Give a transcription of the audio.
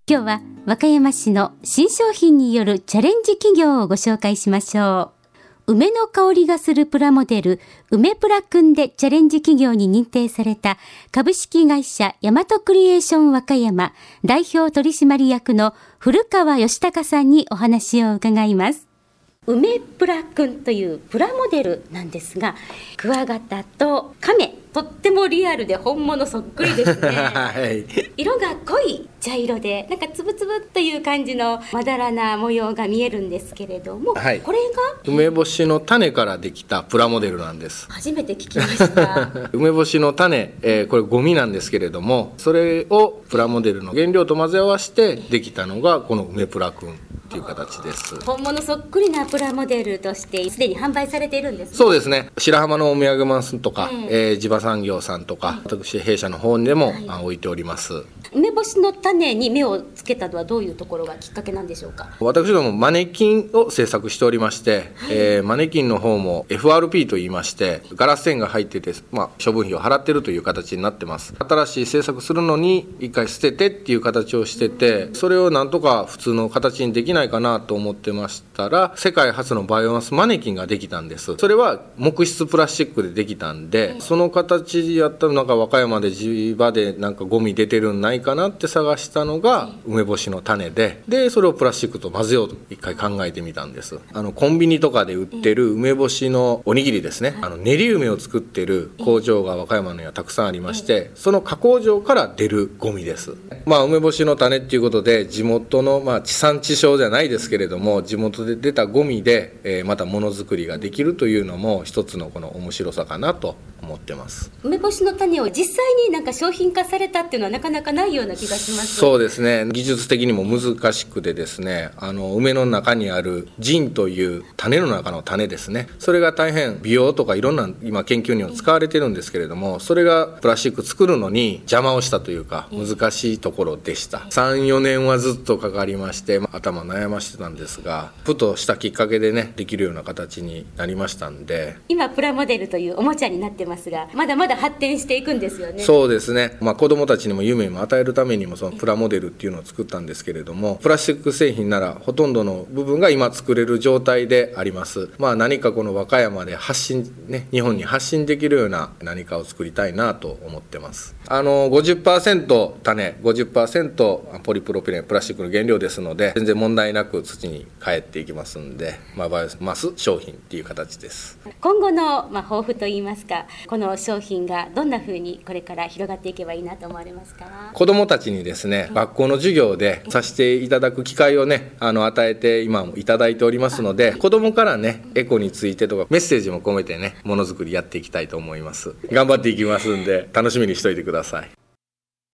今日は和歌山市の新商品によるチャレンジ企業をご紹介しましょう。梅の香りがするプラモデル、梅プラくんでチャレンジ企業に認定された株式会社大和クリエーション和歌山代表取締役の古川義孝さんにお話を伺います。梅プラくんというプラモデルなんですが、クワガタとカメ、とってもリアルで本物そっくりですね、はい、色が濃い茶色でなんかつぶつぶという感じのまだらな模様が見えるんですけれども、はい、これが梅干しの種からできたプラモデルなんです。 初めて聞きました梅干しの種、これゴミなんですけれども、それをプラモデルの原料と混ぜ合わせてできたのがこの梅プラくんという形です。 本物そっくりなプラモデルとしてすでに販売されているんですね。 そうですね。白浜のお土産マンスとか、地場産業さんとか、私弊社の方でも、置いております。 梅干しの種に目をつけたのはどういうところがきっかけなんでしょうか。 私どもマネキンを制作しておりまして、マネキンの方も FRP といいましてガラス線が入ってて、処分費を払っているという形になってます。新しい制作するのに一回捨ててっていう形をしてて、それをなんとか普通の形にできないかなと思ってましたら、世界初のバイオマスマネキンができたんです。それは木質プラスチックでできたんで、その形やったらなんか和歌山で地場でなんかゴミ出てるんないかなって探したのが梅干しの種で、それをプラスチックと混ぜようと一回考えてみたんです。コンビニとかで売ってる梅干しのおにぎりですね、練り梅を作ってる工場が和歌山にはたくさんありまして、その加工場から出るゴミです。梅干しの種っていうことで地元の地産地消じゃないですけれども、地元で出たゴミで、またものづくりができるというのも一つのこの面白さかなと思ってます。 梅干しの種を実際になんか商品化されたっていうのはなかなかないような気がします。 そうですね。技術的にも難しくてですね、梅の中にある腎という種の中の種ですね、それが大変美容とかいろんな今研究には使われてるんですけれども、それがプラスチック作るのに邪魔をしたというか難しいところでした。 3,4 年はずっとかかりまして、頭悩ましてたんですが、ふとしたきっかけでねできるような形になりましたんで、 今プラモデルというおもちゃになってますが、まだまだ発展していくんですよね。 そうですね。子どもたちにも夢を与えるためにもそのプラモデルっていうのを作ったんですけれども、プラスチック製品ならほとんどの部分が今作れる状態であります。何かこの和歌山で発信ね、日本に発信できるような何かを作りたいなと思ってます。50% 種 50% ポリプロピレンプラスチックの原料ですので、全然問題なく土に帰っていきますんで、バイオマス商品っていう形です。 今後の抱負といいますか、この商品がどんな風にこれから広がっていけばいいなと思われますか。 子どもたちにですね、学校の授業でさせていただく機会をね与えて今もいただいておりますので、子どもからねエコについてとかメッセージも込めてねものづくりやっていきたいと思います。頑張っていきますんで楽しみにしておいてください。